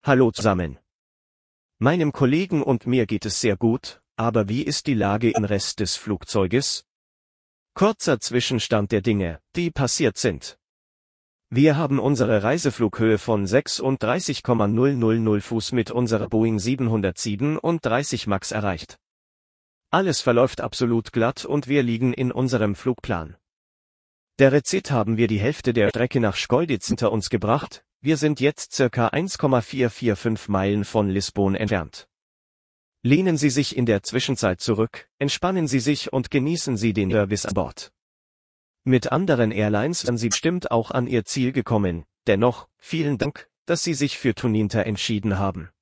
Hallo zusammen. Meinem Kollegen und mir geht es sehr gut, aber wie ist die Lage im Rest des Flugzeuges? Kurzer Zwischenstand der Dinge, die passiert sind. Wir haben unsere Reiseflughöhe von 36,000 Fuß mit unserer Boeing 737 MAX erreicht. Alles verläuft absolut glatt und wir liegen in unserem Flugplan. Derzeit haben wir die Hälfte der Strecke nach Schkeuditz hinter uns gebracht, wir sind jetzt circa 1,445 Meilen von Lissabon entfernt. Lehnen Sie sich in der Zwischenzeit zurück, entspannen Sie sich und genießen Sie den Service an Bord. Mit anderen Airlines wären Sie bestimmt auch an Ihr Ziel gekommen, dennoch, vielen Dank, dass Sie sich für Tuninter entschieden haben.